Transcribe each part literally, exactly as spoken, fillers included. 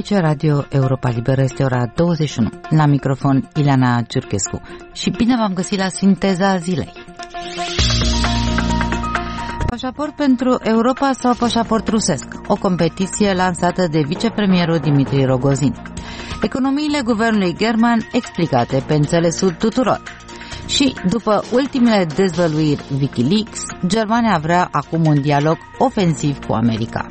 Aici Radio Europa Liberă, este ora douăzeci și unu. La microfon Ileana Ciurchescu. Și bine v-am găsit la Sinteza Zilei. Pașaport pentru Europa sau pașaport rusesc? O competiție lansată de vicepremierul Dimitri Rogozin. Economiile guvernului german explicate pe înțelesul tuturor. Și după ultimele dezvăluiri Wikileaks, Germania vrea acum un dialog ofensiv cu America.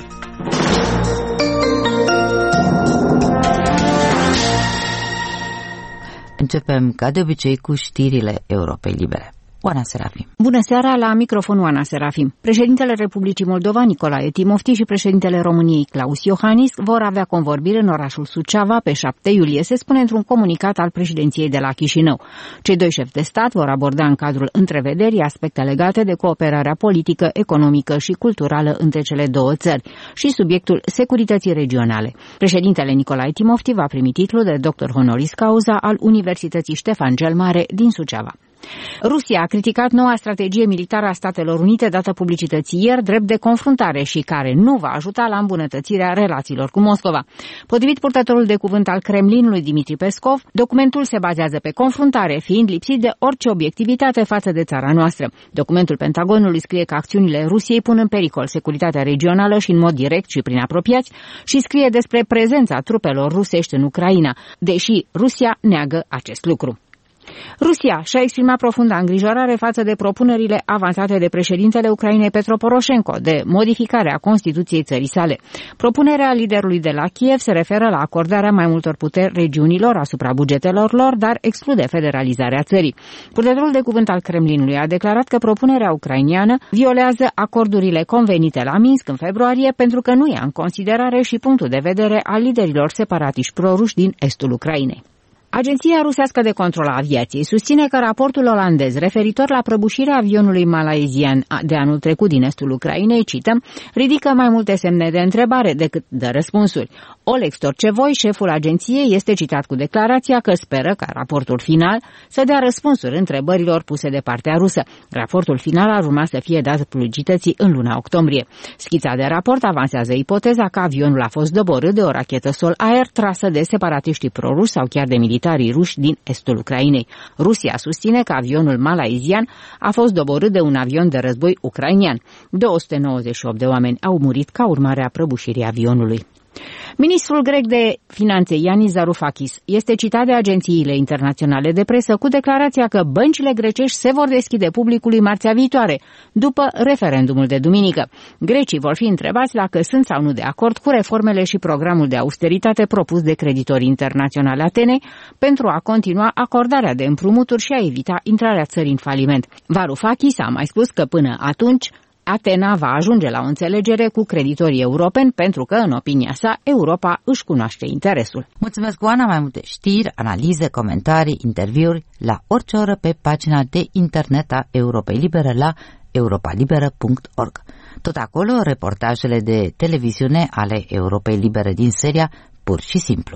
Începem ca de obicei cu știrile Europei Libere. Oana Serafim. Bună seara, la microfonul Oana Serafim. Președintele Republicii Moldova, Nicolae Timofti, și președintele României, Klaus Iohannis, vor avea convorbiri în orașul Suceava pe șapte iulie, se spune într-un comunicat al președinției de la Chișinău. Cei doi șefi de stat vor aborda în cadrul întrevederii aspecte legate de cooperarea politică, economică și culturală între cele două țări și subiectul securității regionale. Președintele Nicolae Timofti va primi titlul de doctor honoris causa al Universității Ștefan cel Mare din Suceava. Rusia a criticat noua strategie militară a Statelor Unite dată publicității ieri drept de confruntare și care nu va ajuta la îmbunătățirea relațiilor cu Moscova. Potrivit purtătorul de cuvânt al Kremlinului, Dmitri Peskov, documentul se bazează pe confruntare, fiind lipsit de orice obiectivitate față de țara noastră. Documentul Pentagonului scrie că acțiunile Rusiei pun în pericol securitatea regională și în mod direct și prin apropiați și scrie despre prezența trupelor rusești în Ucraina, deși Rusia neagă acest lucru. Rusia și-a exprimat profunda îngrijorare față de propunerile avansate de președintele Ucrainei Petro Poroșenko de modificare a Constituției țării sale. Propunerea liderului de la Kiev se referă la acordarea mai multor puteri regiunilor asupra bugetelor lor, dar exclude federalizarea țării. Purtătorul de cuvânt al Kremlinului a declarat că propunerea ucrainiană violează acordurile convenite la Minsk în februarie pentru că nu ia în considerare și punctul de vedere al liderilor separatiști proruși din estul Ucrainei. Agenția rusească de control a aviației susține că raportul olandez referitor la prăbușirea avionului malaizian de anul trecut din estul Ucrainei, cităm, ridică mai multe semne de întrebare decât dă răspunsuri. Oleg Storcevoi, șeful agenției, este citat cu declarația că speră ca raportul final să dea răspunsuri întrebărilor puse de partea rusă. Raportul final ar urma să fie dat publicității în luna octombrie. Schița de raport avansează ipoteza că avionul a fost doborât de o rachetă sol-aer trasă de separatiștii proruși sau chiar de militari ruși din estul Ucrainei. Rusia susține că avionul malaizian a fost doborât de un avion de război ucrainian. două sute nouăzeci și opt de oameni au murit ca urmare a prăbușirii avionului. Ministrul grec de finanțe, Yanis Varoufakis, este citat de agențiile internaționale de presă cu declarația că băncile grecești se vor deschide publicului marțea viitoare, după referendumul de duminică. Grecii vor fi întrebați dacă sunt sau nu de acord cu reformele și programul de austeritate propus de creditorii internaționale Atenei pentru a continua acordarea de împrumuturi și a evita intrarea țării în faliment. Varoufakis a mai spus că până atunci Atena va ajunge la o înțelegere cu creditorii europeni pentru că, în opinia sa, Europa își cunoaște interesul. Mulțumesc, Oana. Mai multe știri, analize, comentarii, interviuri la orice oră pe pagina de internet a Europei Libere la europa liberă punct org. Tot acolo, reportajele de televiziune ale Europei Libere din seria Pur și Simplu.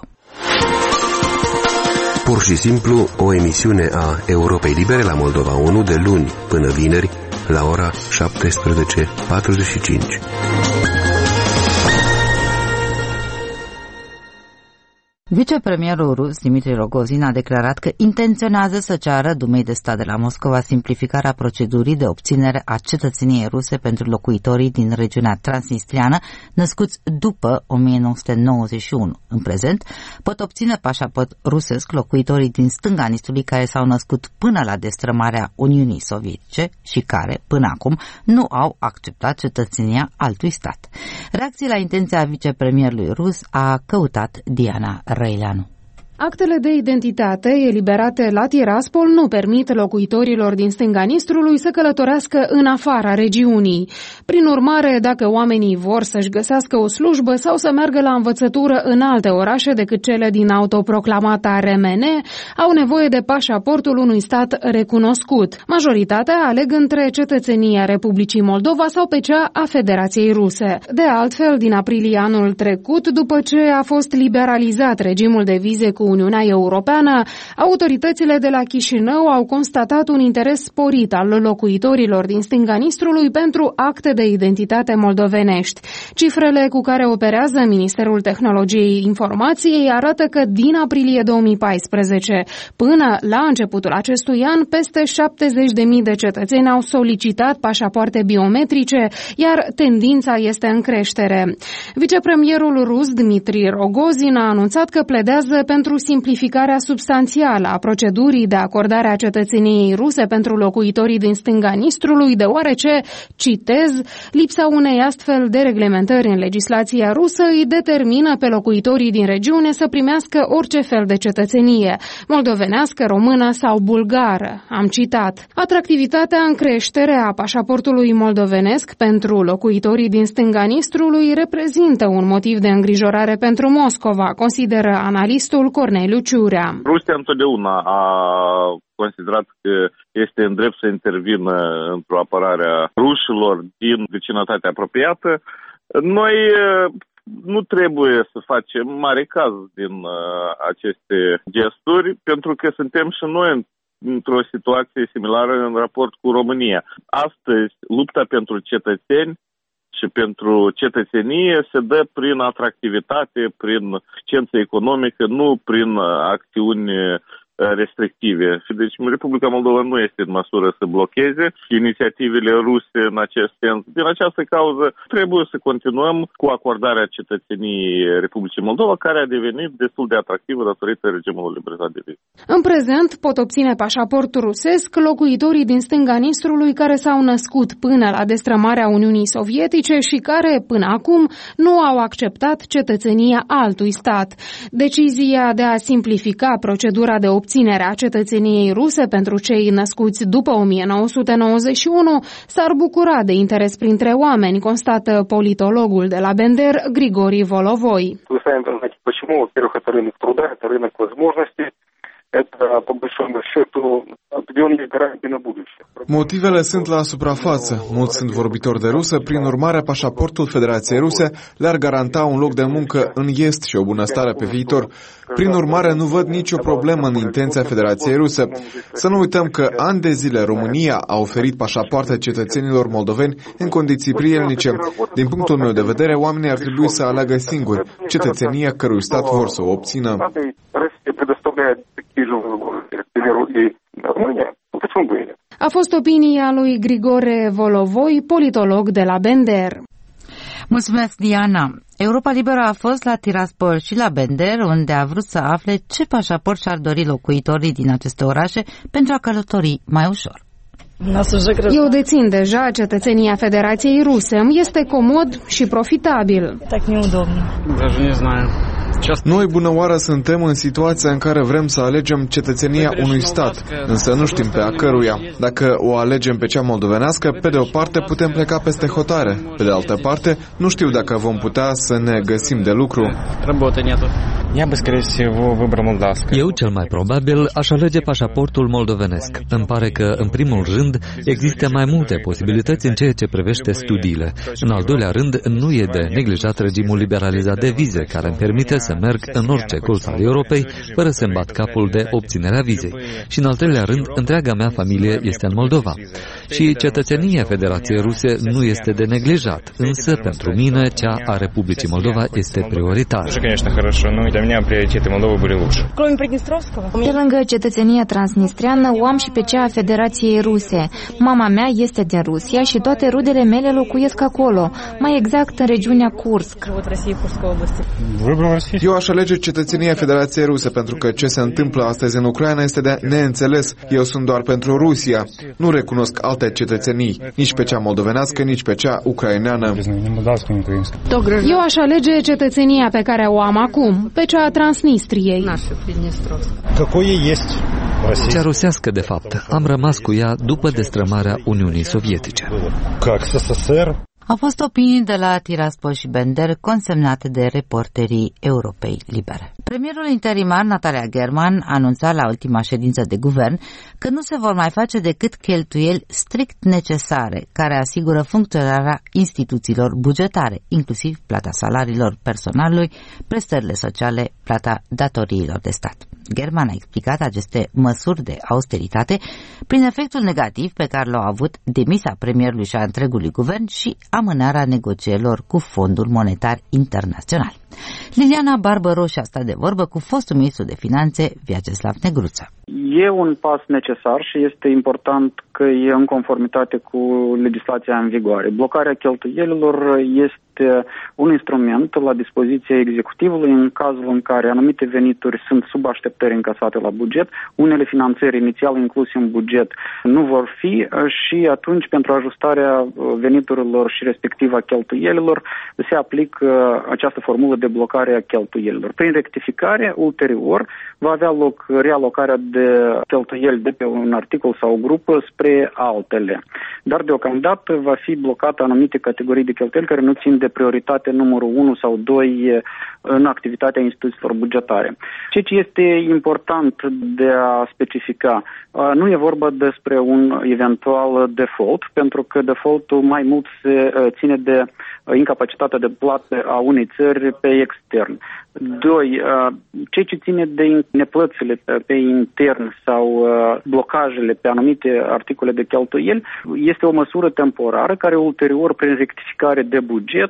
Pur și Simplu, o emisiune a Europei Libere la Moldova unu de luni până vineri la ora șaptesprezece patruzeci și cinci. Vicepremierul rus Dimitri Rogozin a declarat că intenționează să ceară Dumei de stat de la Moscova simplificarea procedurii de obținere a cetățeniei ruse pentru locuitorii din regiunea transnistriană născuți după o mie nouă sute nouăzeci și unu. În prezent, pot obține pașaport rusesc locuitorii din stânga Nistului care s-au născut până la destrămarea Uniunii Sovietice și care, până acum, nu au acceptat cetățenia altui stat. Reacții la intenția vicepremierului rus a căutat Diana Răileanu. Actele de identitate eliberate la Tiraspol nu permit locuitorilor din stânga Nistrului să călătorească în afara regiunii. Prin urmare, dacă oamenii vor să-și găsească o slujbă sau să meargă la învățătură în alte orașe decât cele din autoproclamata R M N, au nevoie de pașaportul unui stat recunoscut. Majoritatea aleg între cetățenia Republicii Moldova sau pe cea a Federației Ruse. De altfel, din aprilie anul trecut, după ce a fost liberalizat regimul de vize cu Uniunea Europeană, autoritățile de la Chișinău au constatat un interes sporit al locuitorilor din stânga Nistrului pentru acte de identitate moldovenești. Cifrele cu care operează Ministerul Tehnologiei Informației arată că din aprilie două mii paisprezece până la începutul acestui an, peste șaptezeci de mii de cetățeni au solicitat pașapoarte biometrice, iar tendința este în creștere. Vicepremierul rus Dmitri Rogozin a anunțat că pledează pentru simplificarea substanțială a procedurii de acordare a cetățeniei ruse pentru locuitorii din stânga Nistrului, deoarece, citez, lipsa unei astfel de reglementări în legislația rusă îi determină pe locuitorii din regiune să primească orice fel de cetățenie, moldovenească, română sau bulgară. Am citat. Atractivitatea în creștere a pașaportului moldovenesc pentru locuitorii din stânga Nistrului reprezintă un motiv de îngrijorare pentru Moscova, consideră analistul Corneliu Ciurea. Rusia întotdeauna a considerat că este în drept să intervină într-o apărare a rușilor din vecinătatea apropiată. Noi nu trebuie să facem mare caz din aceste gesturi, pentru că suntem și noi într-o situație similară în raport cu România. Astăzi, lupta pentru cetățeni și pentru cetățenie se dă prin atractivitate, prin eficiență economică, nu prin acțiuni restrictive. Și deci Republica Moldova nu este în măsură să blocheze inițiativele ruse în acest sens. Din această cauză trebuie să continuăm cu acordarea cetățeniei Republicii Moldova, care a devenit destul de atractivă datorită regimului liberalizat de vize. În prezent pot obține pașaport rusesc locuitorii din stânga Nistrului care s-au născut până la destrămarea Uniunii Sovietice și care până acum nu au acceptat cetățenia altui stat. Decizia de a simplifica procedura de obținerea cetățeniei ruse pentru cei născuți după o mie nouă sute nouăzeci și unu s-ar bucura de interes printre oameni, constată politologul de la Bender, Grigori Volovoi. Motivele sunt la suprafață. Mulți sunt vorbitori de rusă, prin urmare, pașaportul Federației Ruse le-ar garanta un loc de muncă în est și o bunăstare pe viitor. Prin urmare, nu văd nicio problemă în intenția Federației Ruse. Să nu uităm că ani de zile România a oferit pașapoarte cetățenilor moldoveni în condiții prielnice. Din punctul meu de vedere, oamenii ar trebui să aleagă singuri cetățenia cărui stat vor să o obțină. A fost opinia lui Grigore Volovoi, politolog de la Bender. Mulțumesc, Diana. Europa Liberă a fost la Tiraspol și la Bender, unde a vrut să afle ce pașaport și-ar dori locuitorii din aceste orașe pentru a călători mai ușor. Eu dețin deja cetățenia Federației Ruse. Este comod și profitabil. Noi, bună oară, suntem în situația în care vrem să alegem cetățenia unui stat, însă nu știm pe a căruia. Dacă o alegem pe cea moldovenească, pe de o parte putem pleca peste hotare, pe de altă parte nu știu dacă vom putea să ne găsim de lucru. Eu, cel mai probabil, aș alege pașaportul moldovenesc. Îmi pare că, în primul rând, există mai multe posibilități în ceea ce privește studiile. În al doilea rând, nu e de neglijat regimul liberalizat de vize, care îmi permite să merg în orice colț al Europei, fără să-mi bat capul de obținerea vizei. Și, în al treilea rând, întreaga mea familie este în Moldova. Și cetățenia Federației Ruse nu este de neglijat, însă, pentru mine, cea a Republicii Moldova este prioritară. Pe lângă cetățenia transnistreană, o am și pe cea a Federației Ruse. Mama mea este din Rusia și toate rudele mele locuiesc acolo, mai exact în regiunea Kursk. Eu aș alege cetățenia Federației Ruse, pentru că ce se întâmplă astăzi în Ucraina este de neînțeles. Eu sunt doar pentru Rusia. Nu recunosc alte cetățenii, nici pe cea moldovenească, nici pe cea ucraineană. Eu aș alege cetățenia pe care o am acum, pe cea a Transnistriei. Cea rusească, de fapt. Am rămas cu ea după destrămarea Uniunii Sovietice. Au fost opinii de la Tiraspol și Bender consemnate de Reporterii Europei Libere. Premierul interimar Natalia German anunța la ultima ședință de guvern că nu se vor mai face decât cheltuieli strict necesare care asigură funcționarea instituțiilor bugetare, inclusiv plata salariilor personalului, prestările sociale, plata datoriilor de stat. German a explicat aceste măsuri de austeritate prin efectul negativ pe care l-au avut demisia premierului și a întregului guvern și amânarea negocierilor cu Fondul Monetar Internațional. Liliana Barbaroș a stat de vorbă cu fostul ministru de Finanțe, Vyacheslav Negruța. E un pas necesar și este important că e în conformitate cu legislația în vigoare. Blocarea cheltuielilor este un instrument la dispoziția executivului în cazul în care anumite venituri sunt sub așteptări încasate la buget, unele finanțări inițial incluse în buget nu vor fi și atunci pentru ajustarea veniturilor și respectiv a cheltuielilor se aplică această formulă de blocare a cheltuielilor. Prin rectificare, ulterior, va avea loc realocarea de cheltuieli de pe un articol sau o grupă spre altele. Dar deocamdată va fi blocată anumite categorii de cheltuieli care nu țin de prioritate numărul unu sau doi în activitatea instituțiilor bugetare. Ceea ce este important de a specifica, nu e vorba despre un eventual default, pentru că defaultul mai mult se ține de incapacitatea de plată a unei țări pe extern. Doi, ceea ce ține de neplățile pe intern sau blocajele pe anumite articole de cheltuieli este o măsură temporară care ulterior, prin rectificare de buget,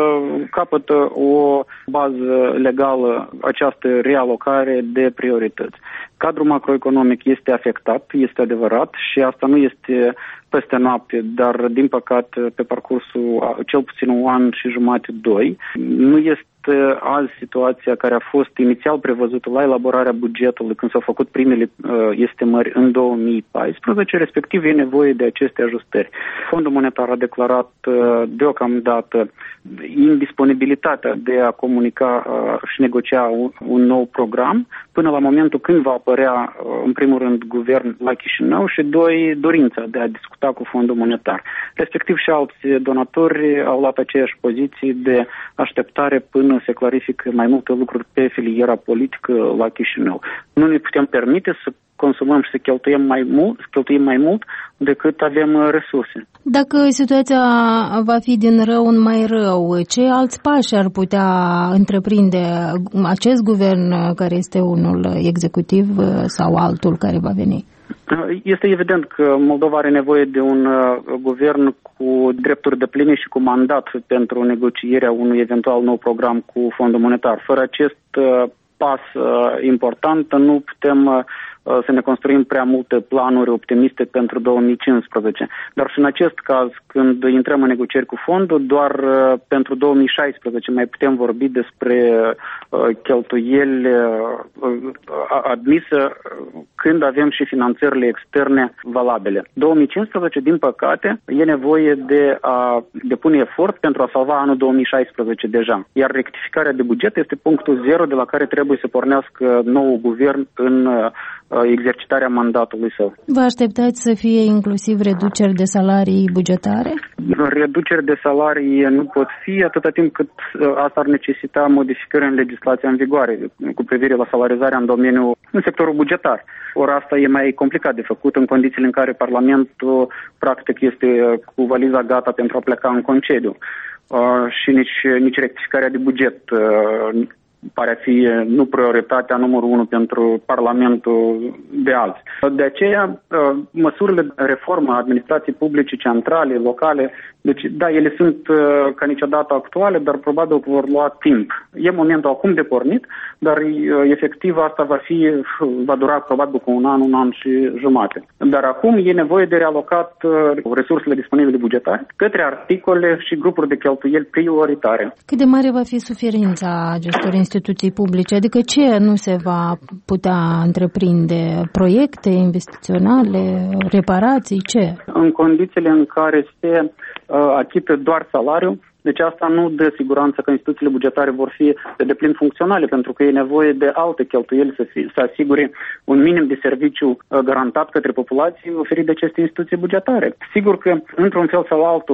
capătă o bază legală această realocare de priorități. Cadrul macroeconomic este afectat, este adevărat și asta nu este peste noapte, dar din păcate pe parcursul cel puțin un an și jumate, doi, nu este azi situația care a fost inițial prevăzută la elaborarea bugetului când s-au făcut primele uh, estimări în două mii paisprezece, respectiv e nevoie de aceste ajustări. Fondul Monetar a declarat uh, deocamdată indisponibilitatea de a comunica uh, și negocia un, un nou program până la momentul când va apărea uh, în primul rând guvern la Chișinău și doi, dorința de a discuta cu Fondul Monetar. Respectiv și alți donatori au luat aceeași poziție de așteptare până se clarifică mai multe lucruri pe filiera politică la Chișinău. Nu ne putem permite să consumăm și să cheltuim mai mult, să cheltuim mai mult decât avem resurse. Dacă situația va fi din rău în mai rău, ce alți pași ar putea întreprinde acest guvern care este unul executiv sau altul care va veni? Este evident că Moldova are nevoie de un uh, guvern cu drepturi depline și cu mandat pentru negocierea unui eventual nou program cu Fondul Monetar. Fără acest uh, pas uh, important nu putem uh, să ne construim prea multe planuri optimiste pentru două mii cincisprezece. Dar și în acest caz, când intrăm în negocieri cu fondul, doar uh, pentru două mii șaisprezece mai putem vorbi despre uh, cheltuieli uh, admise uh, când avem și finanțările externe valabile. două mii cincisprezece, din păcate, e nevoie de a depune efort pentru a salva anul două mii șaisprezece deja. Iar rectificarea de buget este punctul zero de la care trebuie să pornească noul guvern în uh, exercitarea mandatului său. Vă așteptați să fie inclusiv reduceri de salarii bugetare? Reduceri de salarii nu pot fi atâta timp cât asta ar necesita modificări în legislația în vigoare cu privire la salarizarea în domeniul, în sectorul bugetar. Ori asta e mai complicat de făcut în condițiile în care Parlamentul practic este cu valiza gata pentru a pleca în concediu. Uh, și nici, nici rectificarea de buget uh, pare a fi nu prioritatea numărul unu pentru Parlamentul de azi. De aceea, măsurile reformă a administrației publice centrale, locale, deci da, ele sunt ca niciodată actuale, dar probabil că vor lua timp. E momentul acum de pornit, dar efectiv asta va fi, va dura probabil cu un an, un an și jumate. Dar acum e nevoie de realocat resursele disponibile bugetare către articole și grupuri de cheltuieli prioritare. Cât de mare va fi suferința acestor instituții publice? Adică ce nu se va putea întreprinde? Proiecte investiționale, reparații, ce? În condițiile în care se uh, achită doar salariul, deci asta nu dă siguranță că instituțiile bugetare vor fi de deplin funcționale, pentru că e nevoie de alte cheltuieli să, fi, să asigure un minim de serviciu uh, garantat către populație oferit de aceste instituții bugetare. Sigur că, într-un fel sau altul,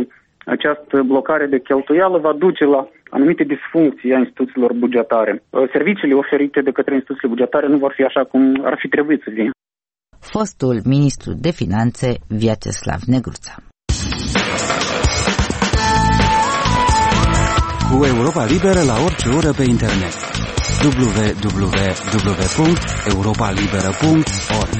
Această blocare de cheltuială va duce la anumite disfuncții a instituțiilor bugetare. Serviciile oferite de către instituțiile bugetare nu vor fi așa cum ar fi trebuit să fie. Fostul ministru de finanțe Vyacheslav Negruța. Cu Europa Liberă la orice oră pe internet. w w w punct europa liberă punct org.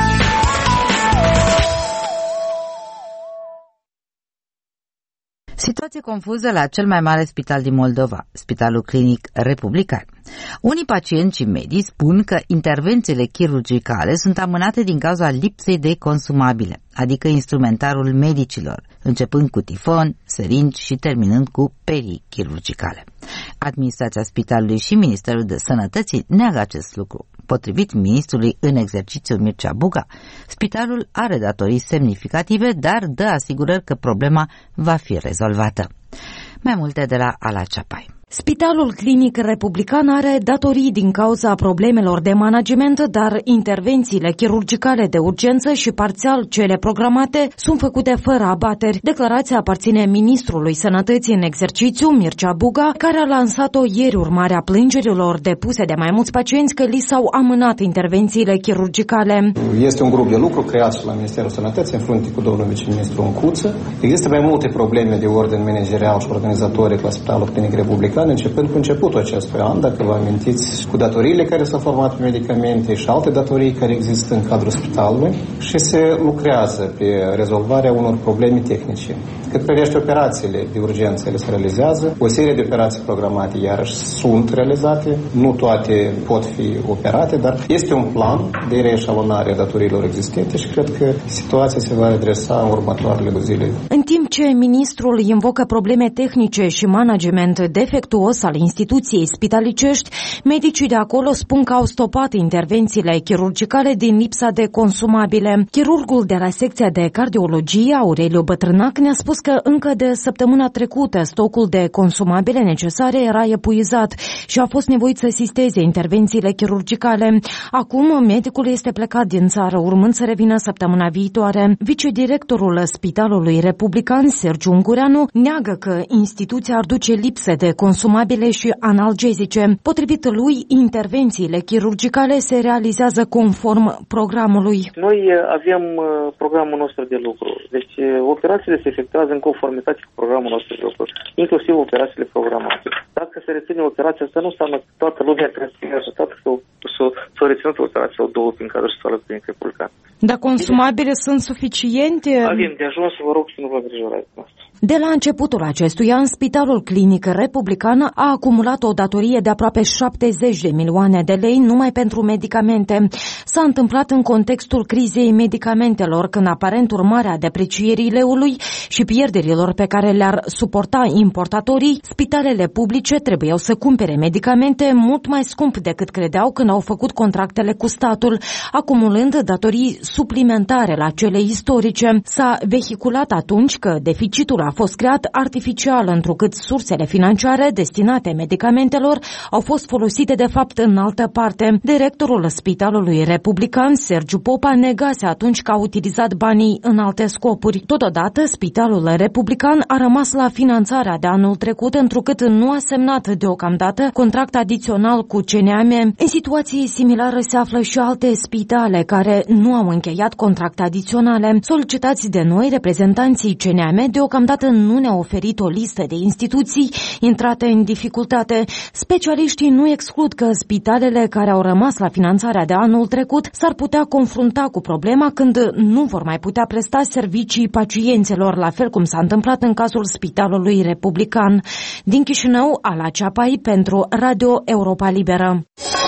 Situație confuză la cel mai mare spital din Moldova, Spitalul Clinic Republican. Unii pacienți și medici spun că intervențiile chirurgicale sunt amânate din cauza lipsei de consumabile, adică instrumentarul medicilor, începând cu tifon, seringi și terminând cu perii chirurgicale. Administrația spitalului și Ministerul de Sănătății neagă acest lucru. Potrivit ministrului în exercițiu Mircea Buga, spitalul are datorii semnificative, dar dă asigurări că problema va fi rezolvată. Mai multe de la Ala Ceapai. Spitalul Clinic Republican are datorii din cauza problemelor de management, dar intervențiile chirurgicale de urgență și parțial cele programate sunt făcute fără abateri. Declarația aparține ministrului Sănătății în exercițiu, Mircea Buga, care a lansat-o ieri urmarea plângerilor depuse de mai mulți pacienți că li s-au amânat intervențiile chirurgicale. Este un grup de lucru creat și la Ministerul Sănătății, în frunte cu domnul viceministru Încuță. Există mai multe probleme de ordin managerial și organizatoric la Spitalul Clinic Republican, începând cu începutul acestui an, dacă vă amintiți, cu datoriile care s-au format pe medicamente și alte datorii care există în cadrul spitalului și se lucrează pe rezolvarea unor probleme tehnice. Cât privește operațiile de urgență, ele se realizează. O serie de operații programate, iarăși, sunt realizate. Nu toate pot fi operate, dar este un plan de reeșalonare a datoriilor existente și cred că situația se va redresa în următoarele zile. În timp ce ministrul invocă probleme tehnice și management defectuos al instituției spitalicești, medicii de acolo spun că au stopat intervențiile chirurgicale din lipsa de consumabile. Chirurgul de la secția de cardiologie, Aureliu Bătrânac, ne-a spus că încă de săptămâna trecută stocul de consumabile necesare era epuizat și a fost nevoit să asisteze intervențiile chirurgicale. Acum, medicul este plecat din țară, urmând să revină săptămâna viitoare. Vicedirectorul Spitalului Republican, Sergiu Ungureanu, neagă că instituția ar duce lipse de consumabile și analgezice. Potrivit lui, intervențiile chirurgicale se realizează conform programului. Noi avem programul nostru de lucru. Deci operațiile se efectuează în conformitate cu programul nostru de lucru, inclusiv operațiile programate. Dacă se reține operația asta, nu înseamnă că toată lumea trebuie să fie ajutată să o reținut operația sau două prin care și s-a Clinic Republican. Dar consumabile sunt suficiente? Avem de ajuns, vă rog să nu vă îngrijorați noastră. De la începutul acestui an, Spitalul Clinic Republican a acumulat o datorie de aproape șaptezeci de milioane de lei numai pentru medicamente. S-a întâmplat în contextul crizei medicamentelor, când aparent urmarea deprecierii leului și pierderilor pe care le-ar suporta importatorii, spitalele publice trebuiau să cumpere medicamente mult mai scump decât credeau când au făcut contractele cu statul, acumulând datorii suplimentare la cele istorice. S-a vehiculat atunci că deficitul a fost creat artificial, întrucât sursele financiare destinate medicamentelor au fost folosite de fapt în altă parte. Directorul Spitalului Republican, Sergiu Popa, negase atunci că a utilizat banii în alte scopuri. Totodată, Spitalul Republican a rămas la finanțarea de anul trecut, întrucât nu a semnat deocamdată contract adițional cu C N A M. În situație similară se află și alte spitale care nu au încheiat contracte adiționale. Solicitați de noi, reprezentanții C N A M, deocamdată nu ne-au oferit o listă de instituții intrate în dificultate. Specialiștii nu exclud că spitalele care au rămas la finanțarea de anul trecut s-ar putea confrunta cu problema când nu vor mai putea presta servicii pacienților, la fel cum s-a întâmplat în cazul Spitalului Republican. Din Chișinău, Ala Ceapai pentru Radio Europa Liberă.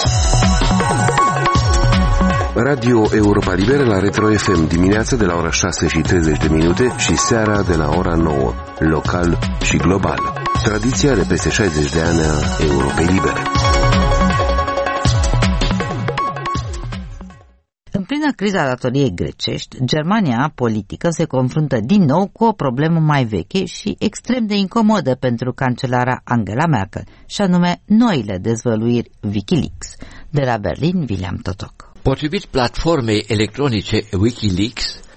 Radio Europa Liberă la Retro F M, dimineața de la ora șase și treizeci de minute și seara de la ora nouă, local și global. Tradiția de peste șaizeci de ani a Europei Libere. În plină criza datoriei grecești, Germania politică se confruntă din nou cu o problemă mai veche și extrem de incomodă pentru cancelara Angela Merkel, și anume noile dezvăluiri Wikileaks. De la Berlin, William Totoc. Potrivit platformei electronice Wikileaks,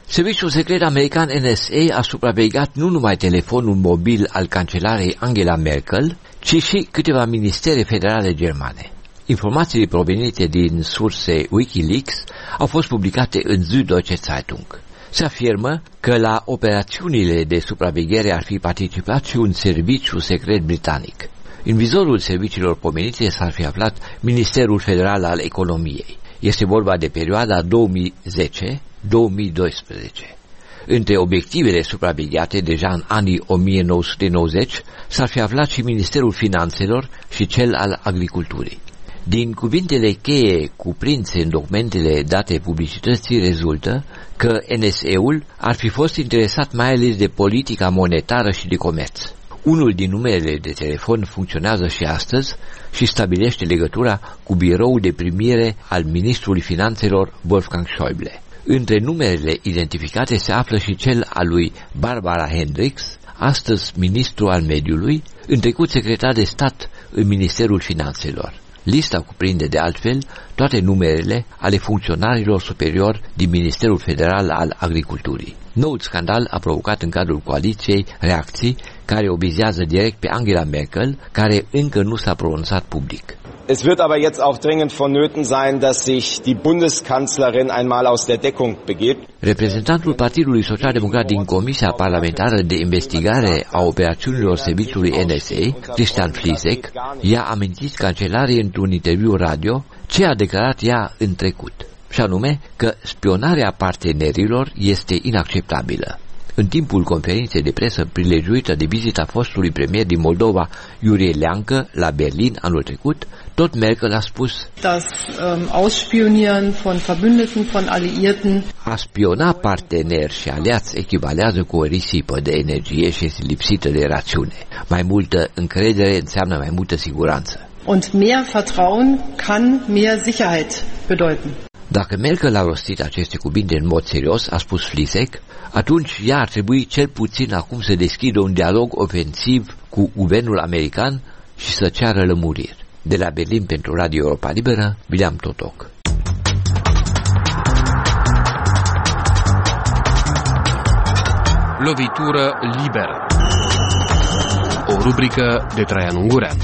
Serviciul secret american N S A a supravegheat nu numai telefonul mobil al cancelarei Angela Merkel, ci și câteva ministere federale germane. Informațiile provenite din surse Wikileaks au fost publicate în Süddeutsche Zeitung. Se afirmă că la operațiunile de supraveghere ar fi participat și un serviciu secret britanic. În vizorul serviciilor pomenite s-ar fi aflat Ministerul Federal al Economiei. Este vorba de perioada două mii zece două mii doisprezece. Între obiectivele supravegheate deja în anii o mie nouă sute nouăzeci s-ar fi aflat și Ministerul Finanțelor și cel al Agriculturii. Din cuvintele cheie cuprinse în documentele date publicității rezultă că N S A-ul ar fi fost interesat mai ales de politica monetară și de comerț. Unul din numerele de telefon funcționează și astăzi și stabilește legătura cu biroul de primire al ministrului finanțelor Wolfgang Schäuble. Între numerele identificate se află și cel al lui Barbara Hendricks, astăzi ministru al mediului, în trecut secretar de stat în Ministerul Finanțelor. Lista cuprinde de altfel toate numerele ale funcționarilor superiori din Ministerul Federal al Agriculturii. Noul scandal a provocat în cadrul coaliției reacții care o vizează direct pe Angela Merkel, care încă nu s-a pronunțat public. Es wird aber jetzt auch dringend vonnöten sein, dass sich die Bundeskanzlerin einmal aus der Deckung begibt. Reprezentantul Partidului Social-Democrat din Comisia Parlamentară de Investigare a Operațiunilor Serviciului N S A, Christian Flisek, i-a amintit cancelarei într-un interviu radio ce a declarat ea în trecut, și anume că spionarea partenerilor este inacceptabilă. În timpul conferinței de presă prilejuită de vizita fostului premier din Moldova, Iurie Leancă, la Berlin anul trecut, tot Merkel a spus: Das um, Ausspionieren von Verbündeten, von Alliierten. A spiona parteneri și aliați echivalează cu o risipă de energie și este lipsită de rațiune. Mai multă încredere înseamnă mai multă siguranță. Und mehr Vertrauen kann mehr Sicherheit bedeuten. Dacă Merkel a rostit aceste cuvinte în mod serios, a spus Flisek, atunci ea ar trebui cel puțin acum să deschidă un dialog ofensiv cu guvernul american și să ceară lămuriri. De la Berlin pentru Radio Europa Liberă, William Totoc. Lovitură liberă. O rubrică de Traian Ungurean.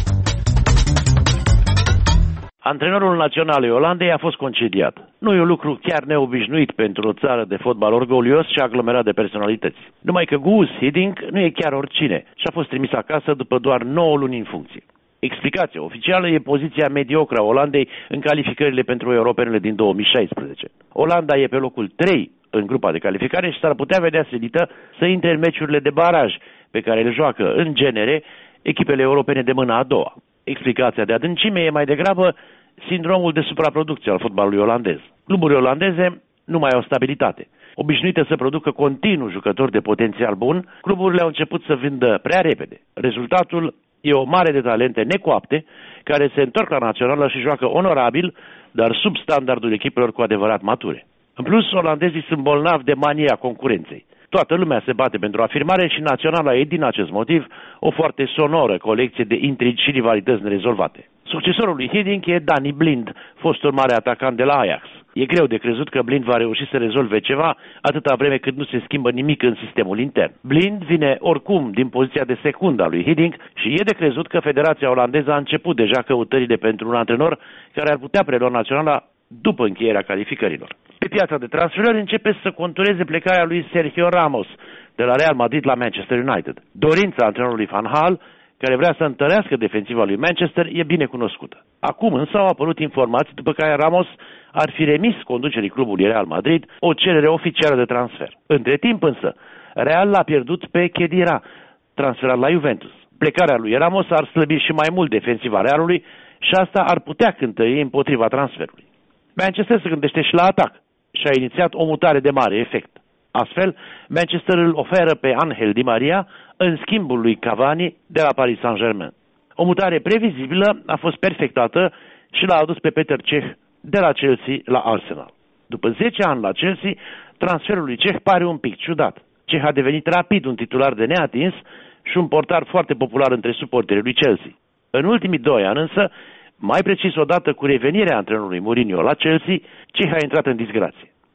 Antrenorul național al Olandei a fost concediat. Nu e un lucru chiar neobișnuit pentru o țară de fotbal orgolios și aglomerat de personalități. Numai că Guus Hiddink nu e chiar oricine și a fost trimis acasă după doar nouă luni în funcție. Explicația oficială e poziția mediocră a Olandei în calificările pentru europenele din două mii șaisprezece. Olanda e pe locul trei în grupa de calificare și s-ar putea vedea silită să intre în meciurile de baraj pe care le joacă în genere echipele europene de mâna a doua. Explicația de adâncime e mai degrabă sindromul de supraproducție al fotbalului olandez. Cluburile olandeze nu mai au stabilitate. Obișnuite să producă continuu jucători de potențial bun, cluburile au început să vândă prea repede. Rezultatul e o mare de talente necoapte care se întorc la națională și joacă onorabil, dar sub standardul echipelor cu adevărat mature. În plus, olandezii sunt bolnavi de mania concurenței. Toată lumea se bate pentru afirmare și naționala e din acest motiv o foarte sonoră colecție de intrigi și rivalități nerezolvate. Succesorul lui Hiddink e Danny Blind, fostul mare atacant de la Ajax. E greu de crezut că Blind va reuși să rezolve ceva atâta vreme cât nu se schimbă nimic în sistemul intern. Blind vine oricum din poziția de secund a lui Hiddink și e de crezut că Federația Olandeză a început deja căutările pentru un antrenor care ar putea prelua naționala după încheierea calificărilor. Pe piața de transferuri începe să contureze plecarea lui Sergio Ramos de la Real Madrid la Manchester United. Dorința antrenorului Van Gaal, care vrea să întărească defensiva lui Manchester, e bine cunoscută. Acum însă au apărut informații după care Ramos ar fi remis conducerii clubului Real Madrid o cerere oficială de transfer. Între timp însă, Real l-a pierdut pe Khedira, transferat la Juventus. Plecarea lui Ramos ar slăbi și mai mult defensiva Realului și asta ar putea cântări împotriva transferului. Manchester se gândește și la atac și a inițiat o mutare de mare efect. Astfel, Manchester îl oferă pe Angel Di Maria în schimbul lui Cavani de la Paris Saint-Germain. O mutare previzibilă a fost perfectată și l-a adus pe Petr Cech de la Chelsea la Arsenal. După zece ani la Chelsea, transferul lui Cech pare un pic ciudat. Cech a devenit rapid un titular de neatins și un portar foarte popular între suporterii lui Chelsea. În ultimii doi ani însă, mai precis odată cu revenirea antrenorului Mourinho la Chelsea, Cech a intrat în disgrație.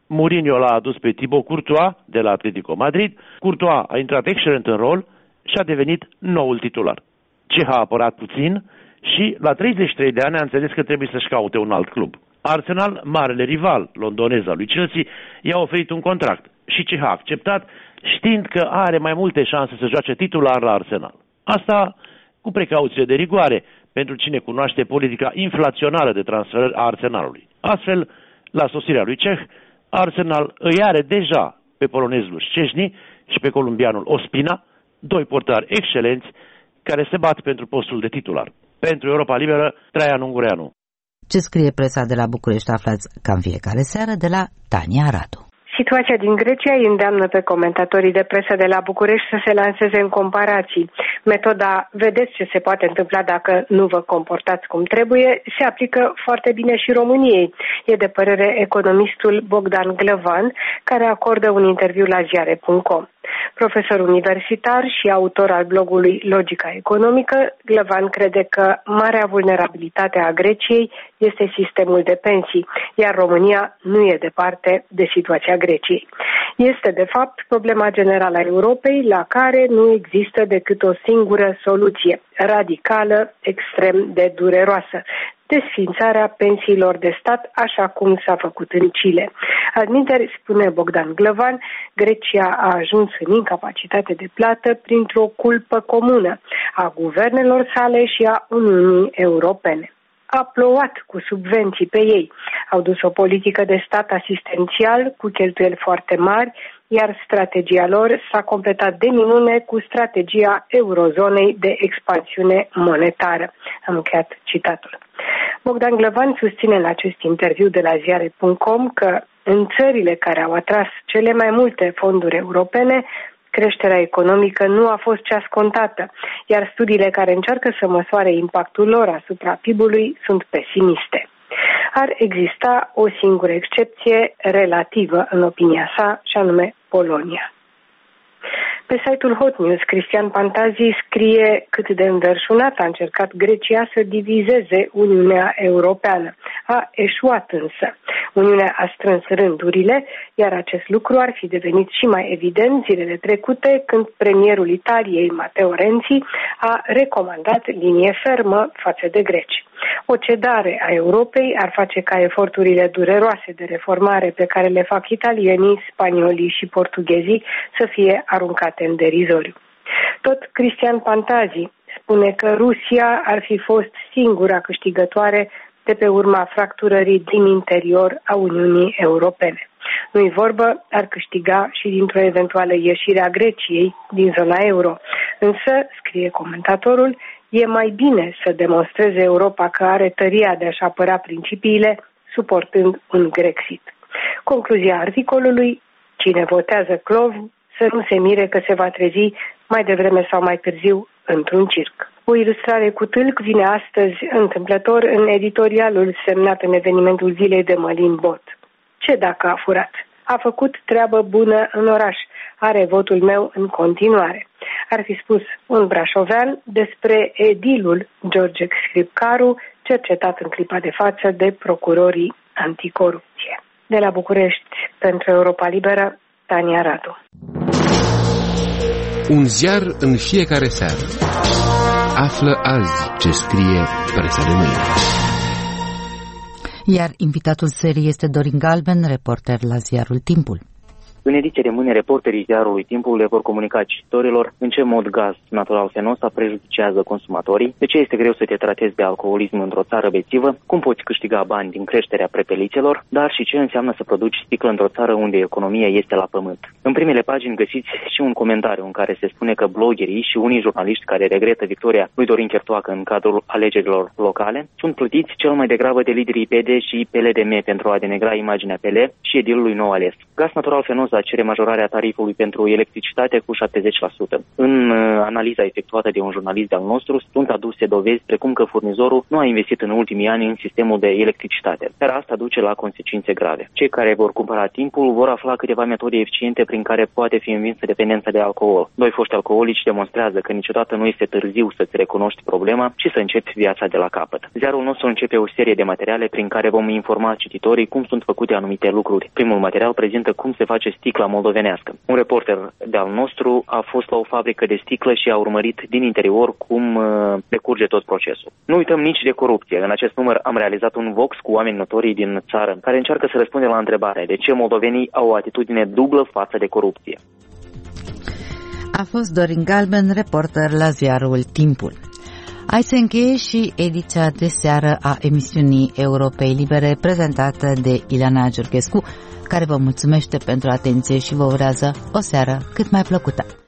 Mourinho l-a adus pe Thibaut Courtois de la Atletico Madrid. Courtois a intrat excelent în rol și a devenit noul titular. Ceh a apărat puțin și la treizeci și trei de ani a înțeles că trebuie să-și caute un alt club. Arsenal, marele rival londonez al lui Chelsea, i-a oferit un contract și Ceh a acceptat, știind că are mai multe șanse să joace titular la Arsenal. Asta cu precauție de rigoare pentru cine cunoaște politica inflaționară de transferări a Arsenalului. Astfel, la sosirea lui Ceh, Arsenal îi are deja pe polonezul Szczęsny și pe columbianul Ospina, doi portari excelenți care se bat pentru postul de titular. Pentru Europa Liberă, Traian Ungureanu. Ce scrie presa de la București aflați ca în fiecare seară de la Tania Radu. Situația din Grecia îi îndeamnă pe comentatorii de presă de la București să se lanseze în comparații. Metoda "vedeți ce se poate întâmpla dacă nu vă comportați cum trebuie" se aplică foarte bine și României. E de părere economistul Bogdan Glăvan, care acordă un interviu la ziare punct com. Profesor universitar și autor al blogului Logica Economică, Glăvan crede că marea vulnerabilitate a Greciei este sistemul de pensii, iar România nu e departe de situația Greciei. Este, de fapt, problema generală a Europei, la care nu există decât o singură soluție, radicală, extrem de dureroasă: desființarea pensiilor de stat, așa cum s-a făcut în Chile. Adminteri, spune Bogdan Glăvan, Grecia a ajuns în incapacitate de plată printr-o culpă comună a guvernelor sale și a Uniunii Europene. A plouat cu subvenții pe ei, au dus o politică de stat asistențial cu cheltuieli foarte mari, iar strategia lor s-a completat de minune cu strategia eurozonei de expansiune monetară. Am încheiat citatul. Bogdan Glăvan susține în acest interviu de la ziare punct com că în țările care au atras cele mai multe fonduri europene, creșterea economică nu a fost cea scontată, iar studiile care încearcă să măsoare impactul lor asupra P I B-ului sunt pesimiste. Ar exista o singură excepție relativă în opinia sa, și anume Polonia. Pe site-ul Hot News, Cristian Pantazi scrie cât de înverșunat a încercat Grecia să divizeze Uniunea Europeană. A eșuat însă. Uniunea a strâns rândurile, iar acest lucru ar fi devenit și mai evident zilele trecute când premierul Italiei, Matteo Renzi, a recomandat linie fermă față de greci. O cedare a Europei ar face ca eforturile dureroase de reformare pe care le fac italienii, spaniolii și portughezii să fie aruncate în derizoriu. Tot Cristian Pantazi spune că Rusia ar fi fost singura câștigătoare de pe urma fracturării din interior a Uniunii Europene. Nu-i vorbă, ar câștiga și dintr-o eventuală ieșire a Greciei din zona euro. Însă, scrie comentatorul, e mai bine să demonstreze Europa că are tăria de a-și apăra principiile, suportând un Grexit. Concluzia articolului: cine votează clov să nu se mire că se va trezi mai devreme sau mai târziu într-un circ. O ilustrare cu tâlc vine astăzi întâmplător în editorialul semnat în evenimentul zilei de Mălin Bot. Ce dacă a furat? A făcut treabă bună în oraș. Are votul meu în continuare. Ar fi spus un brașovean despre edilul George Scripcaru, cercetat în clipa de față de procurorii anticorupție. De la București, pentru Europa Liberă, Tania Radu. Un ziar în fiecare seară. Află azi ce scrie presa de mâine. Iar invitatul serii este Dorin Galben, reporter la ziarul Timpul. În ediție de mâine, reporterii ziarului Timpul le vor comunica cititorilor în ce mod gaz natural fenosa prejudiciază consumatorii, de ce este greu să te tratezi de alcoolism într-o țară bețivă, cum poți câștiga bani din creșterea prepelițelor, dar și ce înseamnă să produci sticlă într-o țară unde economia este la pământ. În primele pagini găsiți și un comentariu în care se spune că bloggerii și unii jurnaliști care regretă victoria lui Dorin Chertoacă în cadrul alegerilor locale sunt plătiți cel mai degrabă de liderii P D și P L D M pentru a denegra imaginea P L și edilului nou ales. Gaz natural fenosa a cere majorarea tarifului pentru electricitate cu șaptezeci la sută. În analiza efectuată de un jurnalist de-al nostru sunt aduse dovezi precum că furnizorul nu a investit în ultimii ani în sistemul de electricitate, dar asta duce la consecințe grave. Cei care vor cumpăra timpul vor afla câteva metode eficiente prin care poate fi învinsă dependența de alcool. Doi foști alcoolici demonstrează că niciodată nu este târziu să-ți recunoști problema și să începi viața de la capăt. Ziarul nostru începe o serie de materiale prin care vom informa cititorii cum sunt făcute anumite lucruri. Primul material prezintă cum se face sticla moldovenească. Un reporter de-al nostru a fost la o fabrică de sticlă și a urmărit din interior cum uh, decurge tot procesul. Nu uităm nici de corupție. În acest număr am realizat un vox cu oameni notorii din țară care încearcă să răspundă la întrebarea de ce moldovenii au o atitudine dublă față de corupție. A fost Dorin Galben, reporter la ziarul Timpul. Aici se încheie și ediția de seară a emisiunii Europei Libere, prezentată de Ileana Giurghescu, care vă mulțumește pentru atenție și vă urează o seară cât mai plăcută.